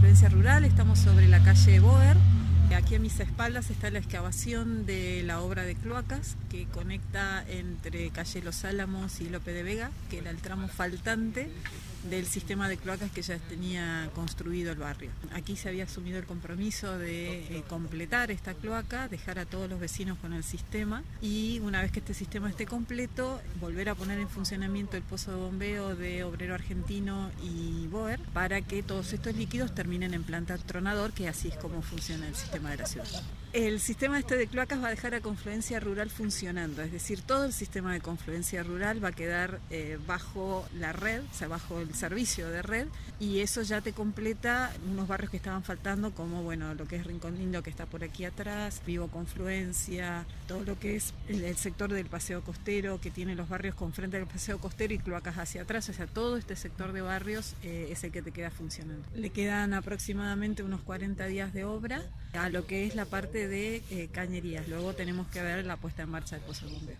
Confluencia Rural, estamos sobre la calle Boer. Aquí a mis espaldas está la excavación de la obra de cloacas que conecta entre calle Los Álamos y Lope de Vega, que era el tramo faltante del sistema de cloacas que ya tenía construido el barrio. Aquí se había asumido el compromiso de completar esta cloaca, dejar a todos los vecinos con el sistema y una vez que este sistema esté completo, volver a poner en funcionamiento el pozo de bombeo de Obrero Argentino y Boer para que todos estos líquidos terminen en planta tronador, que así es como funciona el sistema de la ciudad. El sistema de cloacas va a dejar a Confluencia Rural funcionando, es decir, todo el sistema de Confluencia Rural va a quedar bajo la red, o sea, bajo el servicio de red, y eso ya te completa unos barrios que estaban faltando, como bueno, lo que es Rincón Lindo, que está por aquí atrás, Vivo Confluencia, todo lo que es el sector del Paseo Costero, que tiene los barrios con frente al Paseo Costero y cloacas hacia atrás, o sea, todo este sector de barrios es el que te queda funcionando. Le quedan aproximadamente unos 40 días de obra a lo que es la parte de cañerías. Luego tenemos que ver la puesta en marcha del pozo de bombeo.